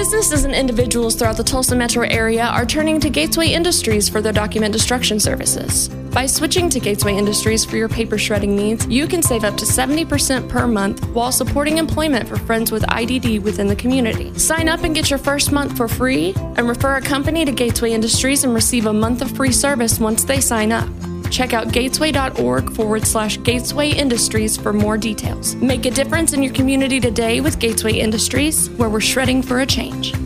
Businesses and individuals throughout the Tulsa metro area are turning to Gateway Industries for their document destruction services. By switching to Gateway Industries for your paper shredding needs, you can save up to 70% per month while supporting employment for friends with IDD within the community. Sign up and get your first month for free, and refer a company to Gateway Industries and receive a month of free service once they sign up. Check out gateway.org/Gateway Industries for more details. Make a difference in your community today with Gateway Industries, where we're shredding for a change.